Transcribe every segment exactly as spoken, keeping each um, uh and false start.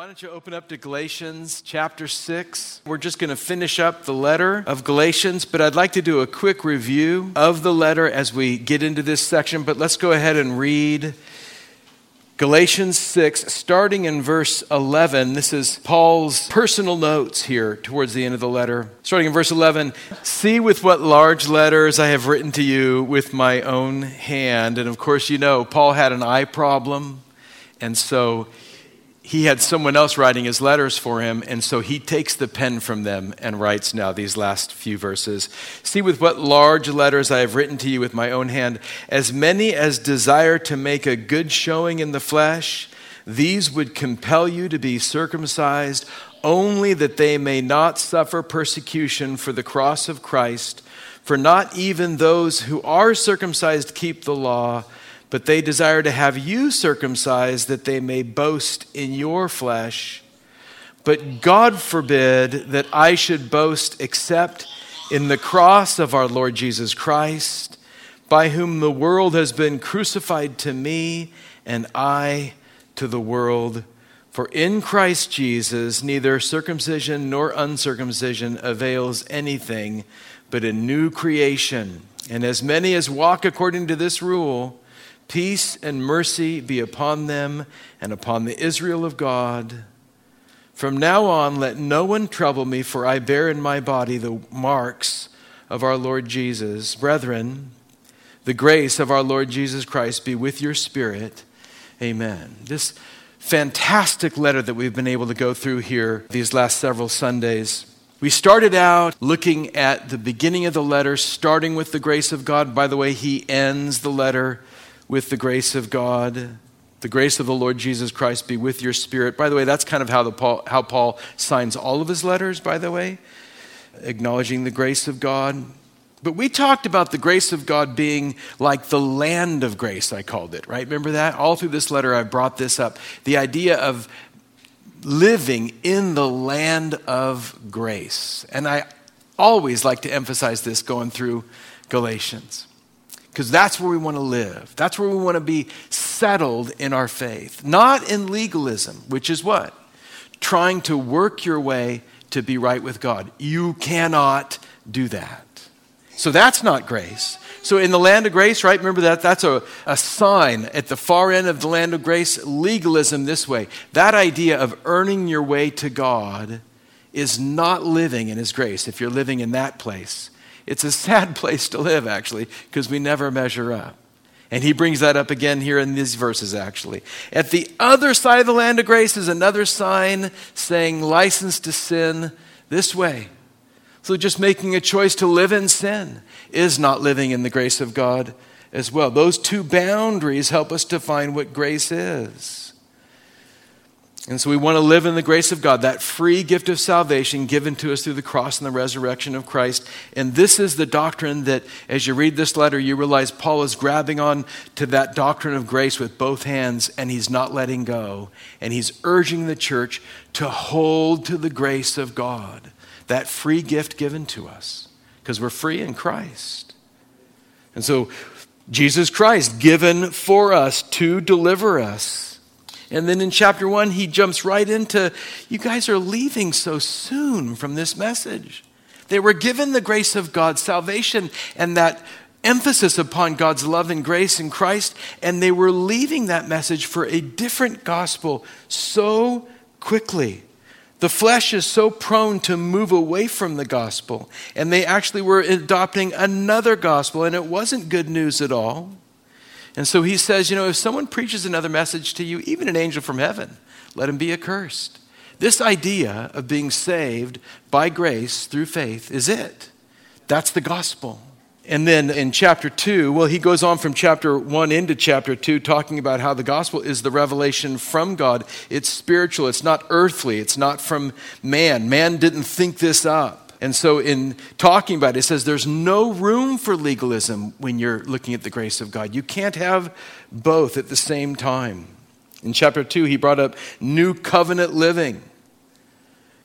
Why don't you open up to Galatians chapter six? We're just going to finish up the letter of Galatians, but I'd like to do a quick review of the letter as we get into this section. But let's go ahead and read Galatians six, starting in verse eleven. This is Paul's personal notes here towards the end of the letter. Starting in verse eleven, "See with what large letters I have written to you with my own hand." And of course, you know, Paul had an eye problem, and so he had someone else writing his letters for him, and so he takes the pen from them and writes now these last few verses. "See with what large letters I have written to you with my own hand. As many as desire to make a good showing in the flesh, these would compel you to be circumcised, only that they may not suffer persecution for the cross of Christ. For not even those who are circumcised keep the law, but they desire to have you circumcised, that they may boast in your flesh. But God forbid that I should boast except in the cross of our Lord Jesus Christ, by whom the world has been crucified to me, and I to the world. For in Christ Jesus neither circumcision nor uncircumcision avails anything, but a new creation. And as many as walk according to this rule, peace and mercy be upon them and upon the Israel of God. From now on, let no one trouble me, for I bear in my body the marks of our Lord Jesus. Brethren, the grace of our Lord Jesus Christ be with your spirit. Amen." This fantastic letter that we've been able to go through here these last several Sundays. We started out looking at the beginning of the letter, starting with the grace of God. By the way, he ends the letter with the grace of God. The grace of the Lord Jesus Christ be with your spirit. By the way, that's kind of how the Paul, how Paul signs all of his letters, by the way, acknowledging the grace of God. But we talked about the grace of God being like the land of grace, I called it, right? Remember that? All through this letter, I brought this up. The idea of living in the land of grace. And I always like to emphasize this going through Galatians, because that's where we want to live. That's where we want to be settled in our faith. Not in legalism, which is what? Trying to work your way to be right with God. You cannot do that. So that's not grace. So in the land of grace, right? Remember that? That's a, a sign at the far end of the land of grace. Legalism this way. That idea of earning your way to God is not living in his grace if you're living in that place. It's a sad place to live, actually, because we never measure up. And he brings that up again here in these verses, actually. At the other side of the land of grace is another sign saying license to sin this way. So just making a choice to live in sin is not living in the grace of God as well. Those two boundaries help us define what grace is. And so we want to live in the grace of God, that free gift of salvation given to us through the cross and the resurrection of Christ. And this is the doctrine that, as you read this letter, you realize Paul is grabbing on to that doctrine of grace with both hands, and he's not letting go. And he's urging the church to hold to the grace of God, that free gift given to us, because we're free in Christ. And so Jesus Christ given for us to deliver us. And then in chapter one, he jumps right into, you guys are leaving so soon from this message. They were given the grace of God, salvation, and that emphasis upon God's love and grace in Christ, and they were leaving that message for a different gospel so quickly. The flesh is so prone to move away from the gospel, and they actually were adopting another gospel, and it wasn't good news at all. And so he says, you know, if someone preaches another message to you, even an angel from heaven, let him be accursed. This idea of being saved by grace through faith is it. That's the gospel. And then in chapter two, well, he goes on from chapter one into chapter two, talking about how the gospel is the revelation from God. It's spiritual. It's not earthly. It's not from man. Man didn't think this up. And so in talking about it, it says there's no room for legalism when you're looking at the grace of God. You can't have both at the same time. In chapter two, he brought up new covenant living.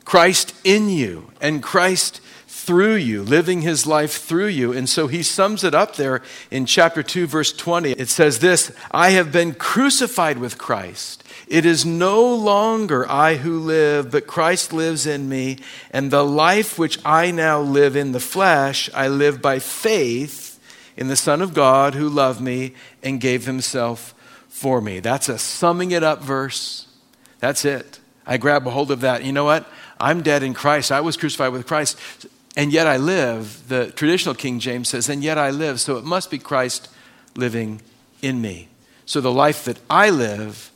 Christ in you and Christ through you, living his life through you. And so he sums it up there in chapter two, verse twenty. It says this, I have been crucified with Christ. It is no longer I who live, but Christ lives in me. And the life which I now live in the flesh, I live by faith in the Son of God who loved me and gave himself for me. That's a summing it up verse. That's it. I grab a hold of that. You know what? I'm dead in Christ. I was crucified with Christ. And yet I live. The traditional King James says, and yet I live. So it must be Christ living in me. So the life that I live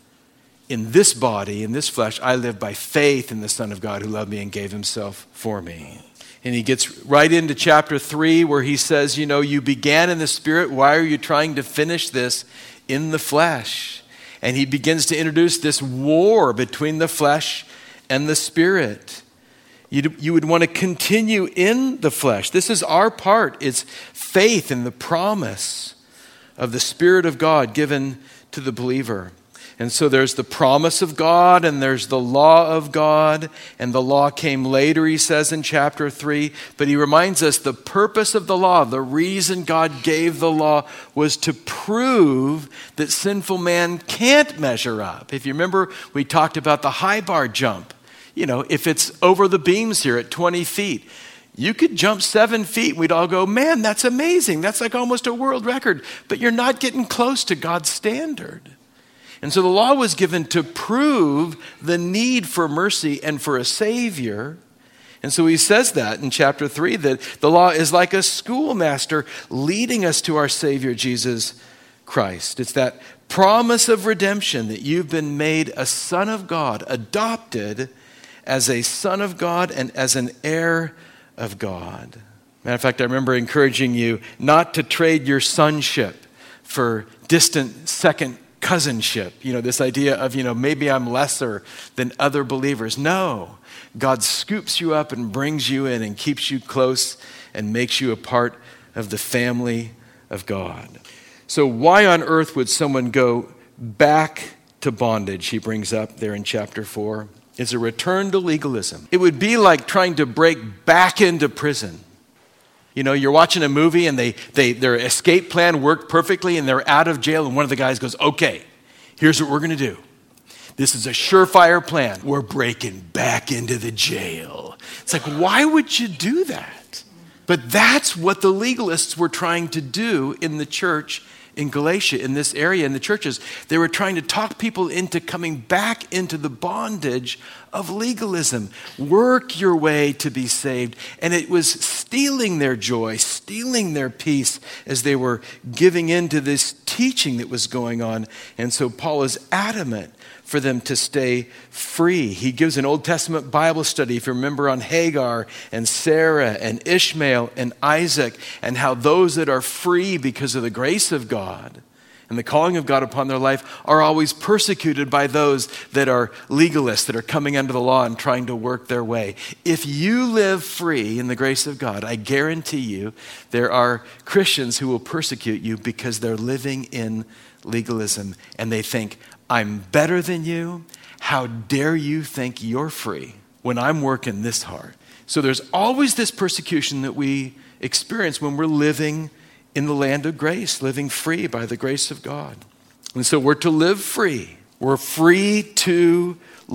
in this body, in this flesh, I live by faith in the Son of God who loved me and gave himself for me. And he gets right into chapter three where he says, you know, you began in the Spirit. Why are you trying to finish this in the flesh? And he begins to introduce this war between the flesh and the Spirit. You, you would want to continue in the flesh. This is our part. It's faith in the promise of the Spirit of God given to the believer. And so there's the promise of God and there's the law of God. And the law came later, he says in chapter three. But he reminds us the purpose of the law, the reason God gave the law was to prove that sinful man can't measure up. If you remember, we talked about the high bar jump. You know, if it's over the beams here at twenty feet, you could jump seven feet. We'd all go, man, that's amazing. That's like almost a world record. But you're not getting close to God's standard. And so the law was given to prove the need for mercy and for a Savior. And so he says that in chapter three, that the law is like a schoolmaster leading us to our Savior, Jesus Christ. It's that promise of redemption that you've been made a son of God, adopted as a son of God and as an heir of God. Matter of fact, I remember encouraging you not to trade your sonship for distant second cousinship. You know, this idea of, you know, maybe I'm lesser than other believers. No, God scoops you up and brings you in and keeps you close and makes you a part of the family of God. So why on earth would someone go back to bondage? He brings up there in chapter four. It's a return to legalism. It would be like trying to break back into prison. You know, you're watching a movie and they, they their escape plan worked perfectly and they're out of jail and one of the guys goes, okay, here's what we're going to do. This is a surefire plan. We're breaking back into the jail. It's like, why would you do that? But that's what the legalists were trying to do in the church in Galatia, in this area, in the churches. They were trying to talk people into coming back into the bondage of legalism. Work your way to be saved. And it was stealing their joy, stealing their peace as they were giving in to this teaching that was going on. And so Paul is adamant for them to stay free. He gives an Old Testament Bible study, if you remember, on Hagar and Sarah and Ishmael and Isaac, and how those that are free because of the grace of God and the calling of God upon their life are always persecuted by those that are legalists, that are coming under the law and trying to work their way. If you live free in the grace of God, I guarantee you there are Christians who will persecute you because they're living in legalism and they think, I'm better than you. How dare you think you're free when I'm working this hard? So there's always this persecution that we experience when we're living in the land of grace, living free by the grace of God. And so we're to live free. We're free to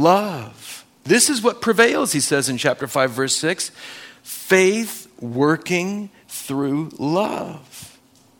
love. This is what prevails, he says in chapter five, verse six. Faith working through love.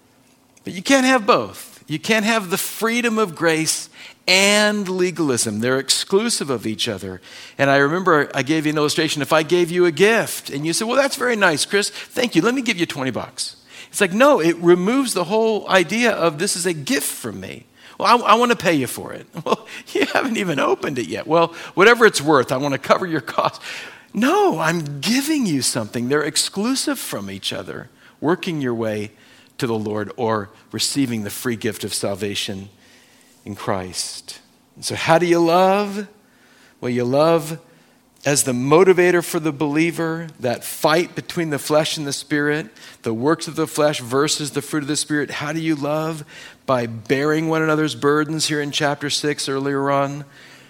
But you can't have both. You can't have the freedom of grace and legalism. They're exclusive of each other. And I remember I gave you an illustration. If I gave you a gift and you said, well, that's very nice, Chris. Thank you. Let me give you twenty bucks. It's like, no, it removes the whole idea of this is a gift from me. Well, I, I want to pay you for it. Well, you haven't even opened it yet. Well, whatever it's worth, I want to cover your costs. No, I'm giving you something. They're exclusive from each other. Working your way to the Lord or receiving the free gift of salvation in Christ. And so how do you love? Well, you love as the motivator for the believer, that fight between the flesh and the spirit, the works of the flesh versus the fruit of the spirit. How do you love? By bearing one another's burdens here in chapter six earlier on.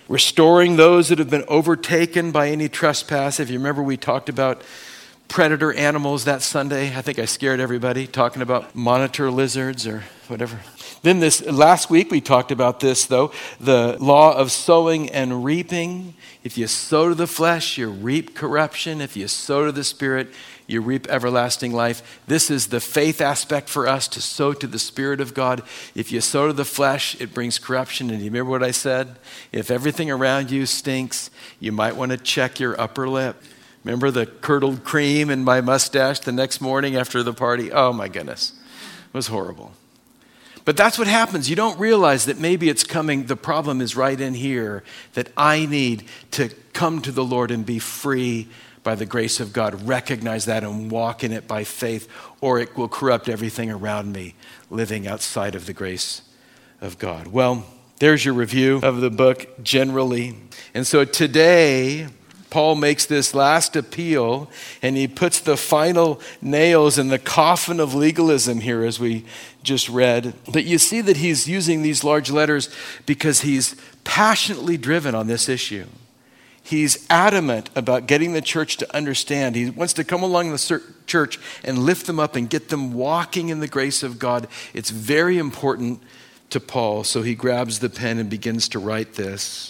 restoring those that have been overtaken by any trespass. If you remember, we talked about predator animals that Sunday. I think I scared everybody talking about monitor lizards or whatever. Then this last week we talked about this though, the law of sowing and reaping. If you sow to the flesh, you reap corruption. If you sow to the Spirit, you reap everlasting life. This is the faith aspect for us, to sow to the Spirit of God. If you sow to the flesh, it brings corruption. And you remember what I said? If everything around you stinks, you might want to check your upper lip. Remember the curdled cream in my mustache the next morning after the party? Oh my goodness, it was horrible. But that's what happens. You don't realize that maybe it's coming, the problem is right in here, that I need to come to the Lord and be free by the grace of God. Recognize that and walk in it by faith, or it will corrupt everything around me, living outside of the grace of God. Well, there's your review of the book generally. And so today, Paul makes this last appeal, and he puts the final nails in the coffin of legalism here, as we just read. But you see that he's using these large letters because he's passionately driven on this issue. He's adamant about getting the church to understand. He wants to come along the church and lift them up and get them walking in the grace of God. It's very important to Paul, so he grabs the pen and begins to write this.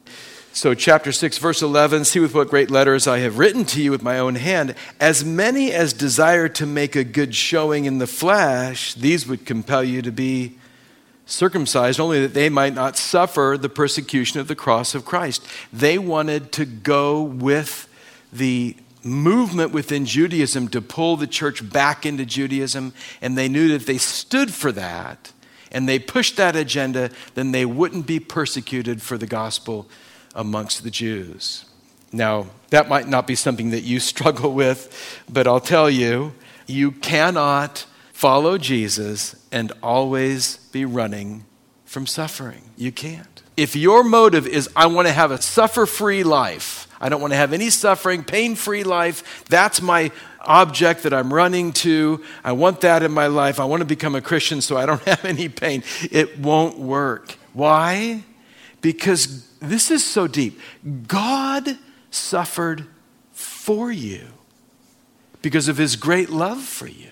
So chapter six, verse eleven, see with what great letters I have written to you with my own hand. As many as desire to make a good showing in the flesh, these would compel you to be circumcised, only that they might not suffer the persecution of the cross of Christ. They wanted to go with the movement within Judaism to pull the church back into Judaism, and they knew that if they stood for that and they pushed that agenda, then they wouldn't be persecuted for the gospel amongst the Jews. Now, that might not be something that you struggle with, but I'll tell you, you cannot follow Jesus and always be running from suffering. You can't. If your motive is, I want to have a suffer-free life, I don't want to have any suffering, pain-free life, that's my object that I'm running to, I want that in my life, I want to become a Christian so I don't have any pain, it won't work. Why? Because this is so deep. God suffered for you because of his great love for you.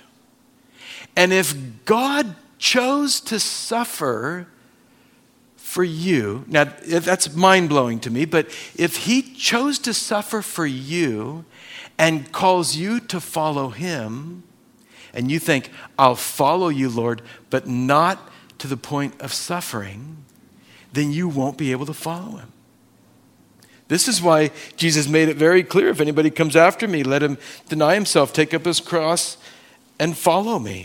And if God chose to suffer for you, now that's mind-blowing to me, but if he chose to suffer for you and calls you to follow him, and you think, I'll follow you, Lord, but not to the point of suffering, then you won't be able to follow him. This is why Jesus made it very clear. If anybody comes after me, let him deny himself, take up his cross, and follow me.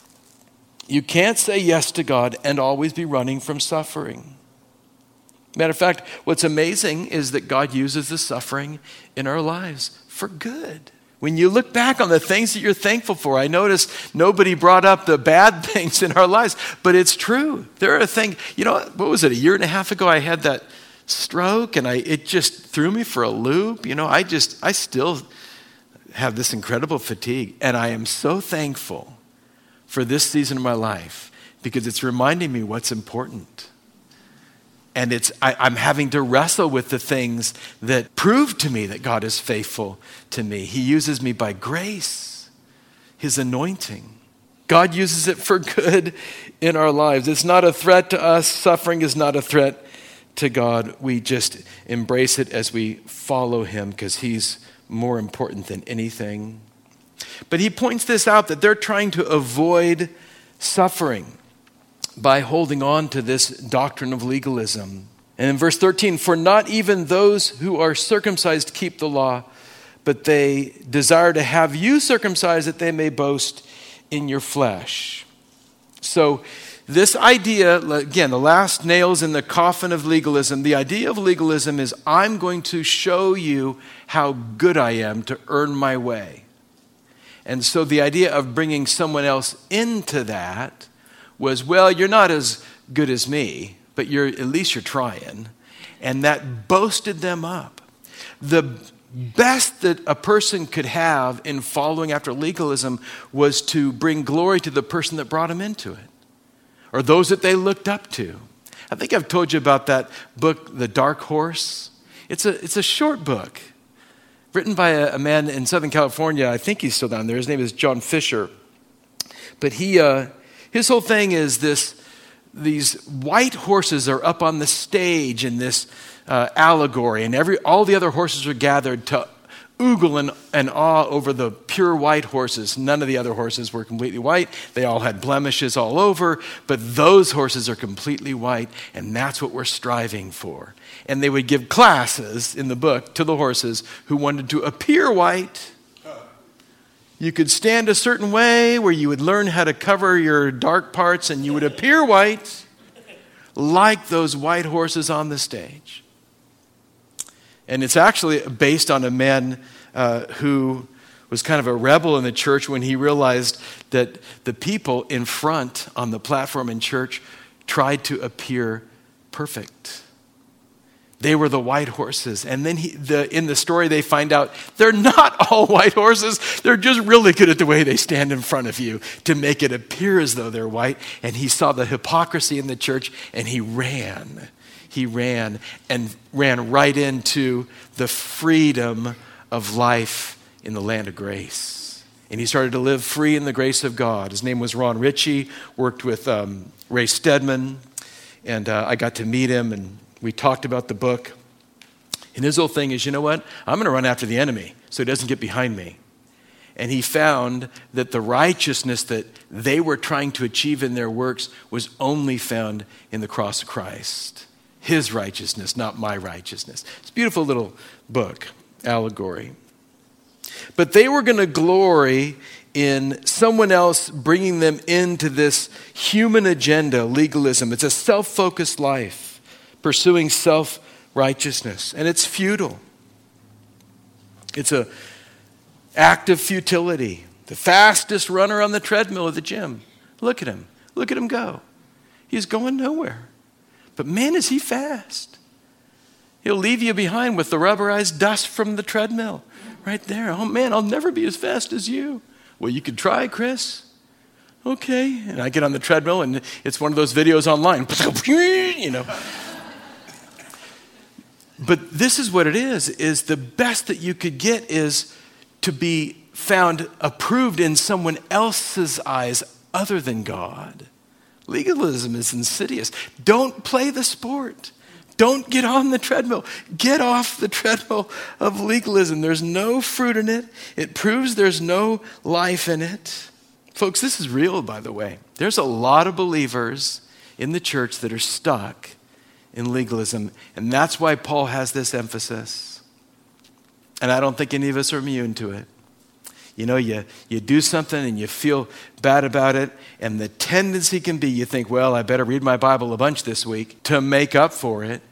You can't say yes to God and always be running from suffering. Matter of fact, what's amazing is that God uses the suffering in our lives for good. When you look back on the things that you're thankful for, I noticed nobody brought up the bad things in our lives, but it's true. There are things, you know, what was it, a year and a half ago I had that stroke and I it just threw me for a loop. You know, I just, I still have this incredible fatigue, and I am so thankful for this season of my life because it's reminding me what's important. And it's I, I'm having to wrestle with the things that prove to me that God is faithful to me. He uses me by grace, his anointing. God uses it for good in our lives. It's not a threat to us. Suffering is not a threat to God. We just embrace it as we follow him because he's more important than anything. But he points this out, that they're trying to avoid suffering by holding on to this doctrine of legalism. And in verse thirteen, for not even those who are circumcised keep the law, but they desire to have you circumcised that they may boast in your flesh. So this idea, again, the last nails in the coffin of legalism, the idea of legalism is I'm going to show you how good I am to earn my way. And so the idea of bringing someone else into that was, well, you're not as good as me, but you're at least you're trying. And that boasted them up. The best that a person could have in following after legalism was to bring glory to the person that brought him into it, or those that they looked up to. I think I've told you about that book, The Dark Horse. It's a, it's a short book written by a, a man in Southern California. I think he's still down there. His name is John Fisher. But he, uh, his whole thing is this, these white horses are up on the stage in this uh, allegory, and every all the other horses are gathered to oogle and, and awe over the pure white horses. None of the other horses were completely white. They all had blemishes all over, but those horses are completely white, and that's what we're striving for. And they would give classes in the book to the horses who wanted to appear white. You could stand a certain way where you would learn how to cover your dark parts, and you would appear white like those white horses on the stage. And it's actually based on a man uh, who was kind of a rebel in the church when he realized that the people in front on the platform in church tried to appear perfect. They were the white horses. And then he, the, in the story, they find out they're not all white horses. They're just really good at the way they stand in front of you to make it appear as though they're white. And he saw the hypocrisy in the church, and he ran. He ran and ran right into the freedom of life in the land of grace. And he started to live free in the grace of God. His name was Ron Ritchie, worked with um, Ray Stedman, and uh, I got to meet him, and we talked about the book. And his whole thing is, you know what? I'm going to run after the enemy so he doesn't get behind me. And he found that the righteousness that they were trying to achieve in their works was only found in the cross of Christ. His righteousness, not my righteousness. It's a beautiful little book, allegory. But they were going to glory in someone else bringing them into this human agenda, legalism. It's a self-focused life, pursuing self-righteousness. And it's futile. It's an act of futility. The fastest runner on the treadmill at the gym. Look at him. Look at him go. He's going nowhere. But man, is he fast. He'll leave you behind with the rubberized dust from the treadmill right there. Oh man, I'll never be as fast as you. Well, you could try, Chris. Okay. And I get on the treadmill, and it's one of those videos online. You know. But this is what it is, is the best that you could get is to be found approved in someone else's eyes other than God. Legalism is insidious. Don't play the sport. Don't get on the treadmill. Get off the treadmill of legalism. There's no fruit in it. It proves there's no life in it. Folks, this is real, by the way. There's a lot of believers in the church that are stuck in legalism, and that's why Paul has this emphasis. And I don't think any of us are immune to it. You know, you, you do something and you feel bad about it, and the tendency can be you think, well, I better read my Bible a bunch this week to make up for it.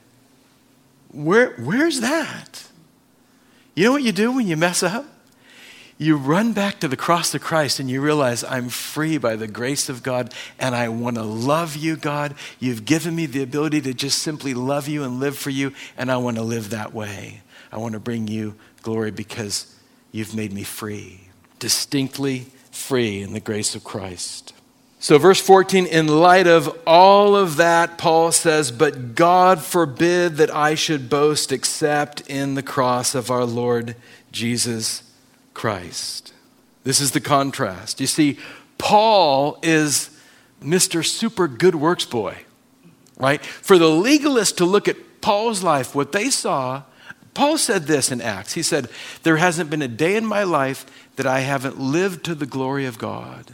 Where, where's that? You know what you do when you mess up? You run back to the cross of Christ and you realize I'm free by the grace of God, and I want to love you, God. You've given me the ability to just simply love you and live for you, and I want to live that way. I want to bring you glory because you've made me free. Distinctly free in the grace of Christ. So verse fourteen, in light of all of that, Paul says, but God forbid that I should boast except in the cross of our Lord Jesus Christ. This is the contrast. You see, Paul is Mister Super Good Works Boy, right? For the legalist to look at Paul's life, what they saw, Paul said this in Acts. He said, there hasn't been a day in my life that I haven't lived to the glory of God.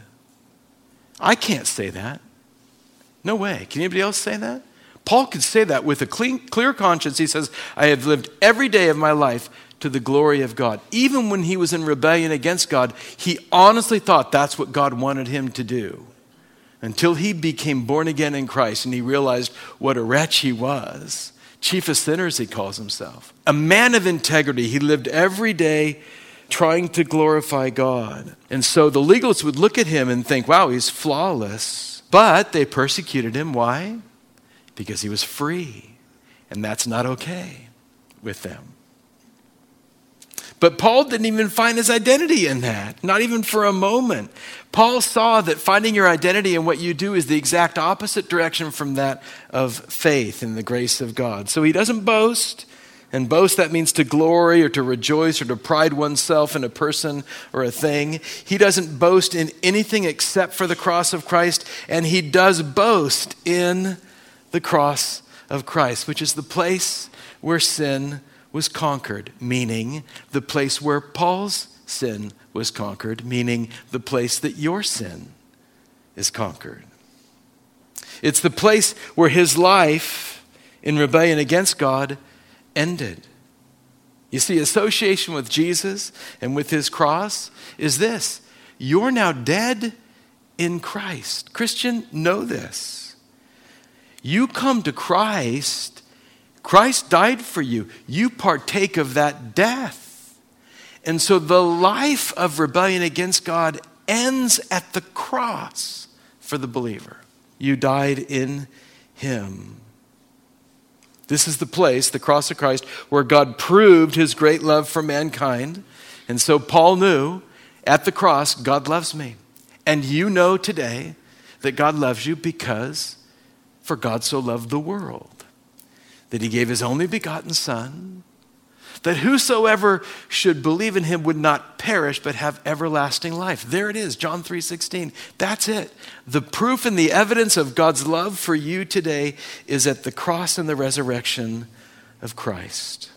I can't say that. No way. Can anybody else say that? Paul could say that with a clean, clear conscience. He says, I have lived every day of my life to the glory of God. Even when he was in rebellion against God, he honestly thought that's what God wanted him to do. Until he became born again in Christ and he realized what a wretch he was. Chief of sinners, he calls himself. A man of integrity. He lived every day trying to glorify God. And so the legalists would look at him and think, wow, he's flawless. But they persecuted him. Why? Because he was free. And that's not okay with them. But Paul didn't even find his identity in that, not even for a moment. Paul saw that finding your identity in what you do is the exact opposite direction from that of faith in the grace of God. So he doesn't boast, and boast, that means to glory or to rejoice or to pride oneself in a person or a thing. He doesn't boast in anything except for the cross of Christ, and he does boast in the cross of Christ, which is the place where sin was conquered, meaning the place where Paul's sin was conquered, meaning the place that your sin is conquered. It's the place where his life in rebellion against God ended. You see, association with Jesus and with his cross is this: you're now dead in Christ. Christian, know this. You come to Christ, Christ died for you. You partake of that death. And so the life of rebellion against God ends at the cross for the believer. You died in him. This is the place, the cross of Christ, where God proved his great love for mankind. And so Paul knew at the cross, God loves me. And you know today that God loves you because for God so loved the world, that he gave his only begotten Son, that whosoever should believe in him would not perish but have everlasting life. There it is, John three sixteen. That's it. The proof and the evidence of God's love for you today is at the cross and the resurrection of Christ.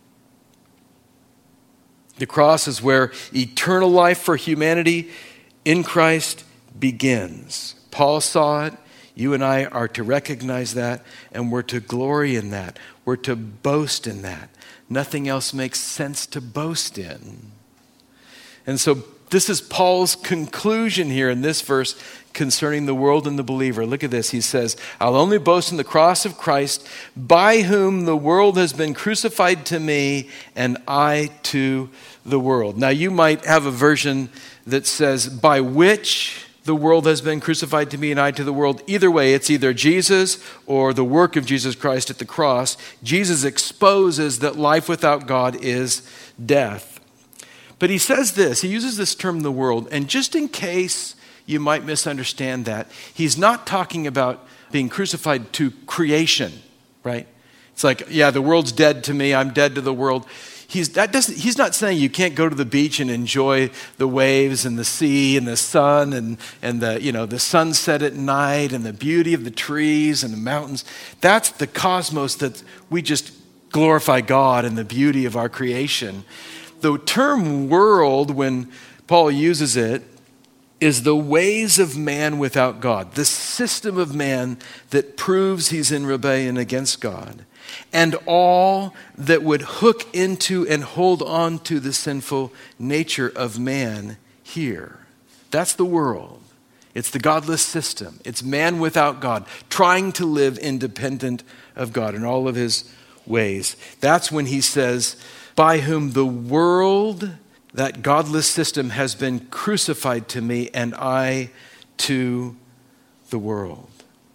The cross is where eternal life for humanity in Christ begins. Paul saw it. You and I are to recognize that, and we're to glory in that. We're to boast in that. Nothing else makes sense to boast in. And so this is Paul's conclusion here in this verse concerning the world and the believer. Look at this. He says, I'll only boast in the cross of Christ, by whom the world has been crucified to me, and I to the world. Now you might have a version that says, by which the world has been crucified to me and I to the world. Either way, it's either Jesus or the work of Jesus Christ at the cross. Jesus exposes that life without God is death. But he says this, he uses this term, the world, and just in case you might misunderstand that, he's not talking about being crucified to creation, right? It's like, yeah, the world's dead to me, I'm dead to the world. He's, that doesn't, he's not saying you can't go to the beach and enjoy the waves and the sea and the sun and, and the, you know, the sunset at night and the beauty of the trees and the mountains. That's the cosmos that we just glorify God and the beauty of our creation. The term world, when Paul uses it, is the ways of man without God, the system of man that proves he's in rebellion against God, and all that would hook into and hold on to the sinful nature of man here. That's the world. It's the godless system. It's man without God, trying to live independent of God in all of his ways. That's when he says, by whom the world, that godless system, has been crucified to me, and I to the world.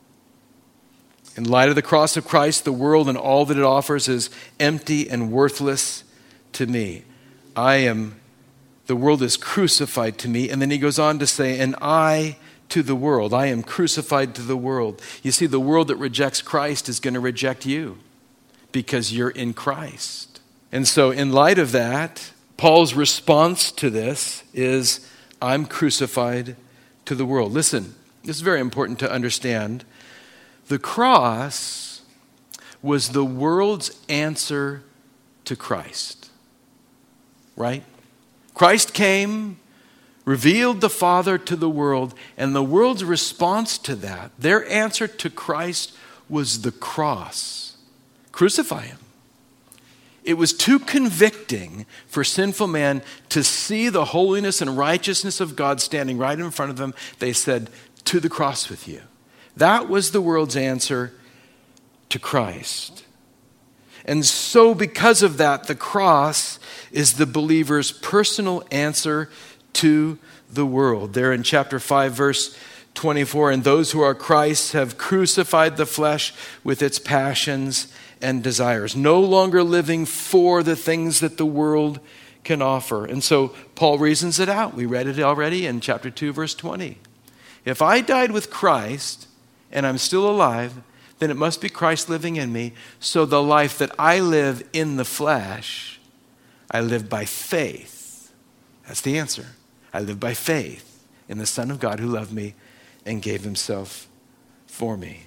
In light of the cross of Christ, the world and all that it offers is empty and worthless to me. I am, the world is crucified to me. And then he goes on to say, and I to the world. I am crucified to the world. You see, the world that rejects Christ is going to reject you because you're in Christ. And so in light of that, Paul's response to this is, I'm crucified to the world. Listen, this is very important to understand. The cross was the world's answer to Christ, right? Christ came, revealed the Father to the world, and the world's response to that, their answer to Christ, was the cross. Crucify him. It was too convicting for sinful man to see the holiness and righteousness of God standing right in front of them. They said, to the cross with you. That was the world's answer to Christ. And so because of that, the cross is the believer's personal answer to the world. There in chapter five, verse twenty-four, and those who are Christ's have crucified the flesh with its passions and desires, no longer living for the things that the world can offer. And so Paul reasons it out. We read it already in chapter two, verse twenty. If I died with Christ and I'm still alive, then it must be Christ living in me. So the life that I live in the flesh, I live by faith. That's the answer. I live by faith in the Son of God who loved me and gave himself for me.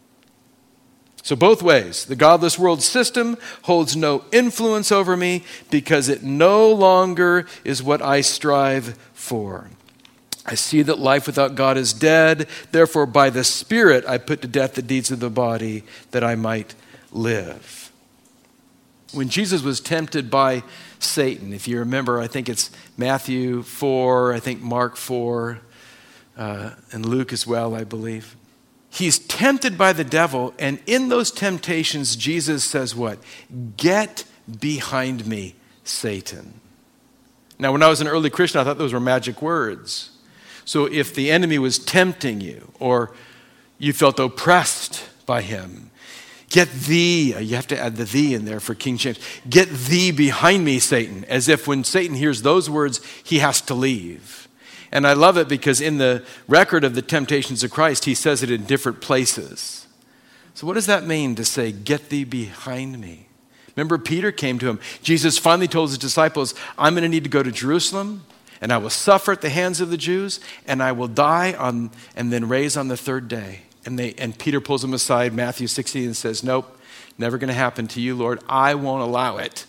So both ways, the godless world system holds no influence over me because it no longer is what I strive for. I see that life without God is dead. Therefore, by the Spirit, I put to death the deeds of the body that I might live. When Jesus was tempted by Satan, if you remember, I think it's Matthew four, I think Mark four, uh, and Luke as well, I believe. He's tempted by the devil, and in those temptations, Jesus says what? Get behind me, Satan. Now, when I was an early Christian, I thought those were magic words. So if the enemy was tempting you, or you felt oppressed by him, get thee, you have to add the thee in there for King James, get thee behind me, Satan, as if when Satan hears those words, he has to leave. And I love it because in the record of the temptations of Christ, he says it in different places. So what does that mean to say, get thee behind me? Remember, Peter came to him. Jesus finally told his disciples, I'm going to need to go to Jerusalem, and I will suffer at the hands of the Jews, and I will die on, and then raise on the third day. And they and Peter pulls him aside, Matthew sixteen, and says, nope, never going to happen to you, Lord. I won't allow it.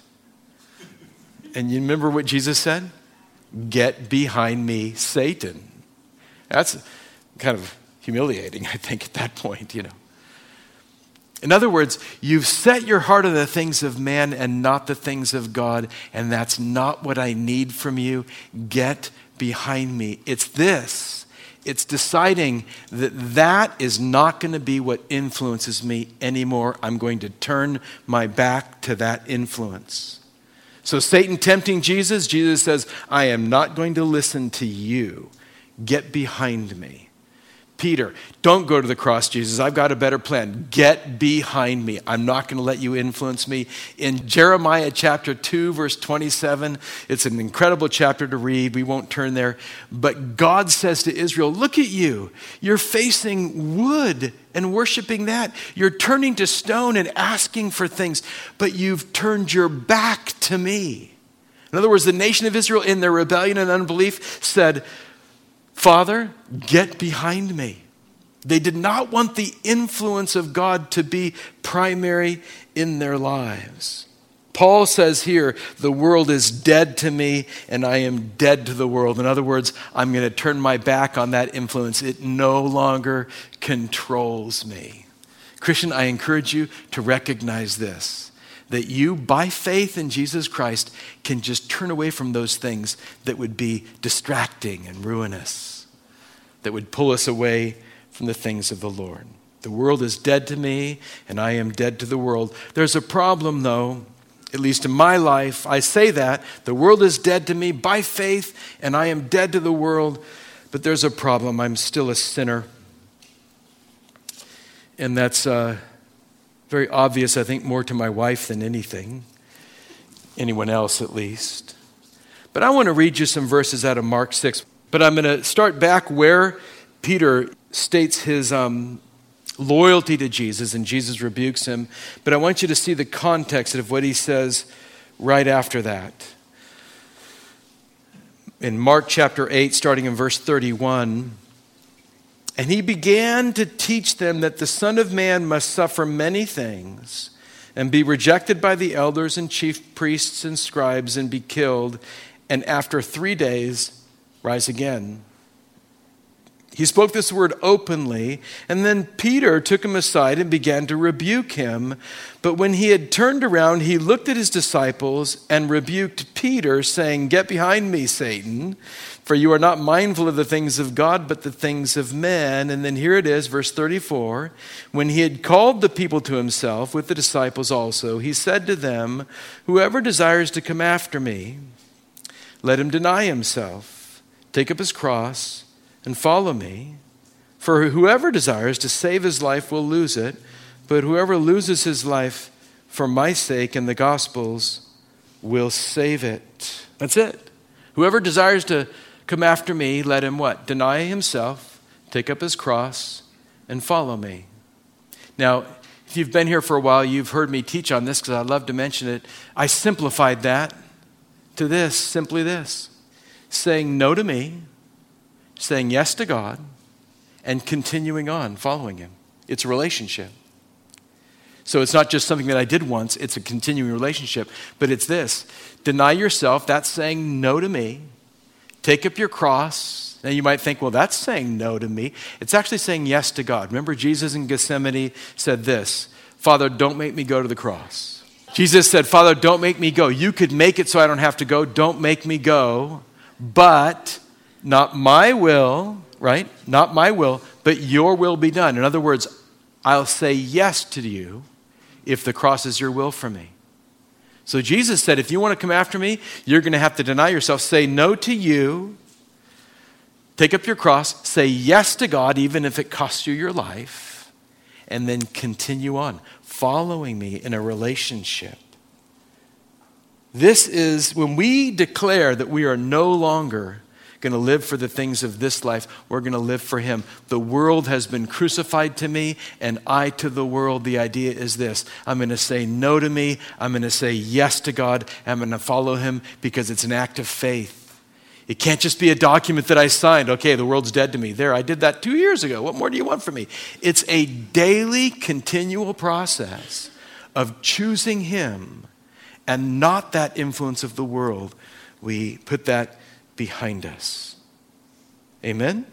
And you remember what Jesus said? Get behind me, Satan. That's kind of humiliating, I think, at that point, you know. In other words, you've set your heart on the things of man and not the things of God, and that's not what I need from you. Get behind me. It's this. It's deciding that that is not going to be what influences me anymore. I'm going to turn my back to that influence. So Satan tempting Jesus, Jesus says, I am not going to listen to you. Get behind me. Peter, don't go to the cross, Jesus. I've got a better plan. Get behind me. I'm not going to let you influence me. In Jeremiah chapter two, verse twenty-seven, it's an incredible chapter to read. We won't turn there. But God says to Israel, look at you. You're facing wood and worshiping that. You're turning to stone and asking for things, but you've turned your back to me. In other words, the nation of Israel in their rebellion and unbelief said, Father, get behind me. They did not want the influence of God to be primary in their lives. Paul says here, the world is dead to me and I am dead to the world. In other words, I'm going to turn my back on that influence. It no longer controls me. Christian, I encourage you to recognize this, that you, by faith in Jesus Christ, can just turn away from those things that would be distracting and ruinous, that would pull us away from the things of the Lord. The world is dead to me, and I am dead to the world. There's a problem, though, at least in my life. I say that. The world is dead to me by faith, and I am dead to the world. But there's a problem. I'm still a sinner. And that's uh, very obvious, I think, more to my wife than anything. Anyone else, at least. But I want to read you some verses out of Mark six. But I'm going to start back where Peter states his um, loyalty to Jesus, and Jesus rebukes him. But I want you to see the context of what he says right after that. In Mark chapter eight, starting in verse thirty-one, and he began to teach them that the Son of Man must suffer many things and be rejected by the elders and chief priests and scribes and be killed, and after three days rise again. He spoke this word openly, and then Peter took him aside and began to rebuke him. But when he had turned around, he looked at his disciples and rebuked Peter, saying, "Get behind me, Satan, for you are not mindful of the things of God, but the things of men." And then here it is, verse thirty-four. When he had called the people to himself, with the disciples also, he said to them, "Whoever desires to come after me, let him deny himself, take up his cross, and follow me. For whoever desires to save his life will lose it, but whoever loses his life for my sake and the gospel's will save it." That's it. Whoever desires to come after me, let him what? Deny himself, take up his cross, and follow me. Now, if you've been here for a while, you've heard me teach on this because I love to mention it. I simplified that to this, simply this. Saying no to me, saying yes to God, and continuing on following him. It's a relationship. So it's not just something that I did once, it's a continuing relationship. But it's this, deny yourself, that's saying no to me. Take up your cross. Now you might think, well, that's saying no to me. It's actually saying yes to God. Remember Jesus in Gethsemane said this, Father, don't make me go to the cross. Jesus said, Father, don't make me go. You could make it so I don't have to go. Don't make me go. But not my will, right? Not my will, but your will be done. In other words, I'll say yes to you if the cross is your will for me. So Jesus said, if you want to come after me, you're going to have to deny yourself. Say no to you. Take up your cross. Say yes to God, even if it costs you your life. And then continue on, following me in a relationship. This is when we declare that we are no longer going to live for the things of this life. We're going to live for him. The world has been crucified to me and I to the world. The idea is this. I'm going to say no to me. I'm going to say yes to God. I'm going to follow him because it's an act of faith. It can't just be a document that I signed. Okay, the world's dead to me. There, I did that two years ago. What more do you want from me? It's a daily, continual process of choosing him and not that influence of the world. We put that behind us. Amen?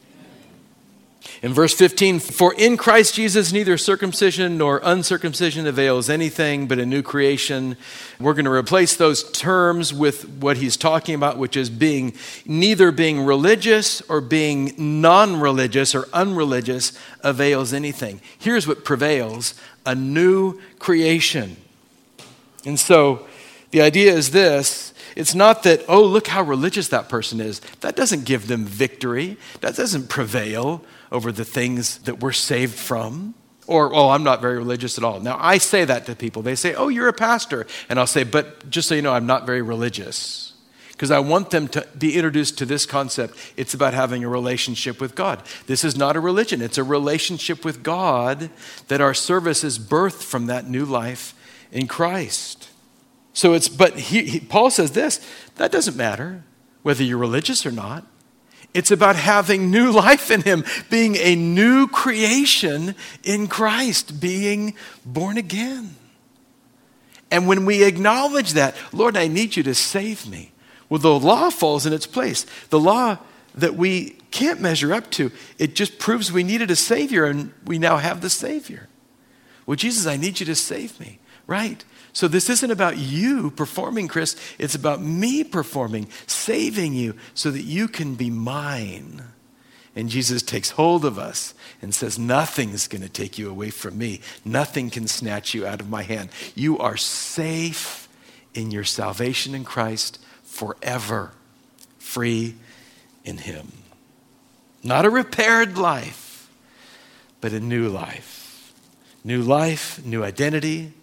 In verse fifteen, for in Christ Jesus neither circumcision nor uncircumcision avails anything but a new creation. We're going to replace those terms with what he's talking about, which is being neither being religious or being non-religious or unreligious avails anything. Here's what prevails, a new creation. And so the idea is this. It's not that, oh, look how religious that person is. That doesn't give them victory. That doesn't prevail over the things that we're saved from. Or, oh, I'm not very religious at all. Now, I say that to people. They say, oh, you're a pastor. And I'll say, but just so you know, I'm not very religious. Because I want them to be introduced to this concept. It's about having a relationship with God. This is not a religion. It's a relationship with God that our service is birthed from that new life in Christ. So it's, but he, he, Paul says this, that doesn't matter whether you're religious or not. It's about having new life in him, being a new creation in Christ, being born again. And when we acknowledge that, Lord, I need you to save me. Well, the law falls in its place. The law that we can't measure up to, it just proves we needed a Savior, and we now have the Savior. Well, Jesus, I need you to save me. Right? So this isn't about you performing, Chris. It's about me performing, saving you so that you can be mine. And Jesus takes hold of us and says, nothing's going to take you away from me. Nothing can snatch you out of my hand. You are safe in your salvation in Christ forever, free in him. Not a repaired life, but a new life. New life, new identity,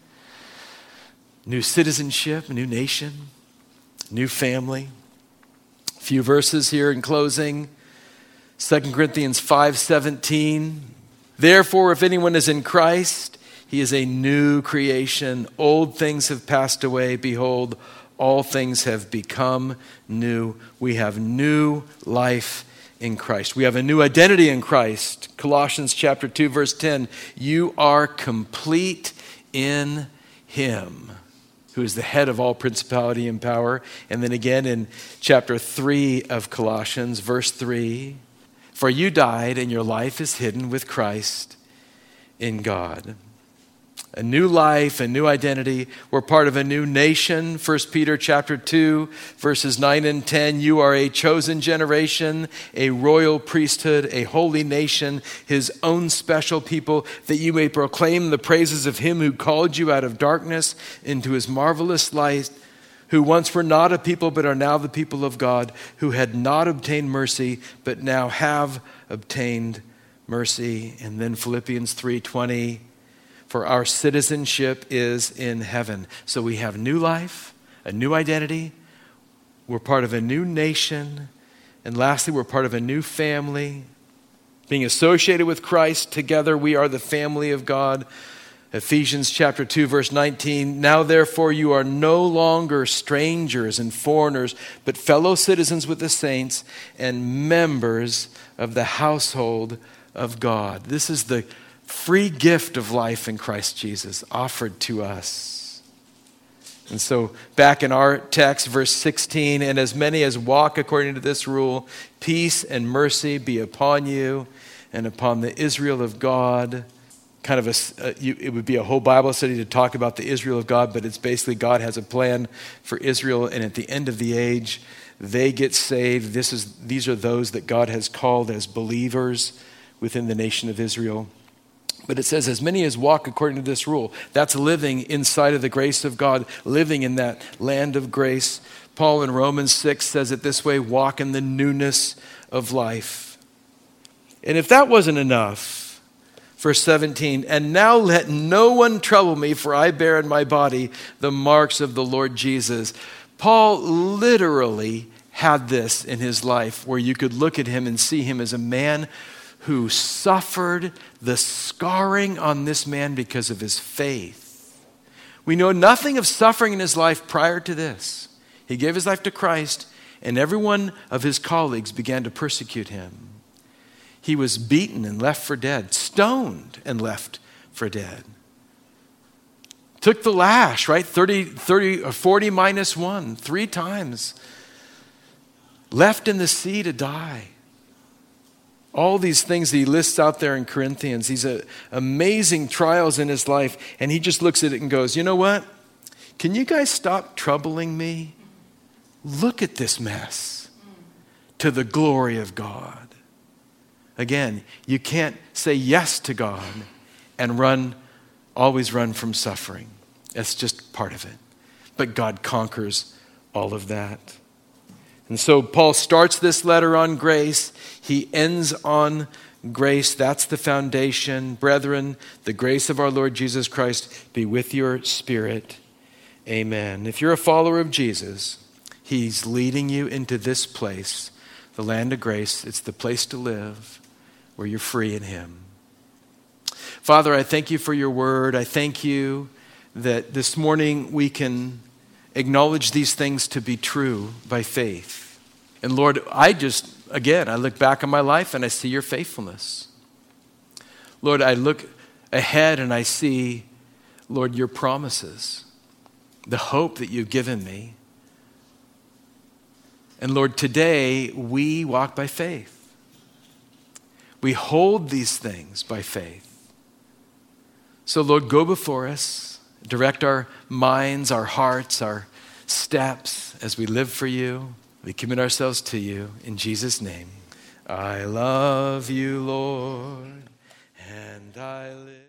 new citizenship, new nation, new family. A few verses here in closing. Second Corinthians five seventeen. Therefore, if anyone is in Christ, he is a new creation. Old things have passed away. Behold, all things have become new. We have new life in Christ. We have a new identity in Christ. Colossians chapter two, verse ten. You are complete in him, who is the head of all principality and power. And then again in chapter three of Colossians, verse three, for you died and your life is hidden with Christ in God. A new life, a new identity. We're part of a new nation. First Peter chapter two, verses nine and ten. You are a chosen generation, a royal priesthood, a holy nation, his own special people, that you may proclaim the praises of him who called you out of darkness into his marvelous light, who once were not a people but are now the people of God, who had not obtained mercy but now have obtained mercy. And then Philippians three twenty. For our citizenship is in heaven. So we have new life, a new identity. we're part of a new nation. And lastly, we're part of a new family. Being associated with Christ, together we are the family of God. Ephesians chapter two, verse nineteen, now therefore you are no longer strangers and foreigners, but fellow citizens with the saints and members of the household of God. This is the free gift of life in Christ Jesus offered to us. And so back in our text, verse sixteen, and as many as walk according to this rule, peace and mercy be upon you and upon the Israel of God. Kind of a, uh, you, it would be a whole Bible study to talk about the Israel of God, but it's basically God has a plan for Israel, and at the end of the age, they get saved. This is these are those that God has called as believers within the nation of Israel. But it says, as many as walk according to this rule, that's living inside of the grace of God, living in that land of grace. Paul in Romans six says it this way, walk in the newness of life. And if that wasn't enough, verse seventeen, and now let no one trouble me, for I bear in my body the marks of the Lord Jesus. Paul literally had this in his life where you could look at him and see him as a man who suffered the scarring on this man because of his faith. We know nothing of suffering in his life prior to this. He gave his life to Christ, and every one of his colleagues began to persecute him. He was beaten and left for dead, stoned and left for dead. Took the lash, right? thirty, thirty, or forty minus one, three times. Left in the sea to die. All these things that he lists out there in Corinthians, these are amazing trials in his life, and he just looks at it and goes, you know what? Can you guys stop troubling me? Look at this mess to the glory of God. Again, you can't say yes to God and run, always run from suffering. That's just part of it. But God conquers all of that. And so Paul starts this letter on grace. He ends on grace. That's the foundation. Brethren, the grace of our Lord Jesus Christ be with your spirit. Amen. If you're a follower of Jesus, he's leading you into this place, the land of grace. It's the place to live where you're free in him. Father, I thank you for your word. I thank you that this morning we can acknowledge these things to be true by faith. And Lord, I just, again, I look back on my life and I see your faithfulness. Lord, I look ahead and I see, Lord, your promises, the hope that you've given me. And Lord, today we walk by faith. We hold these things by faith. So Lord, go before us, direct our minds, our hearts, our steps as we live for you. We commit ourselves to you in Jesus' name. I love you, Lord, and I live.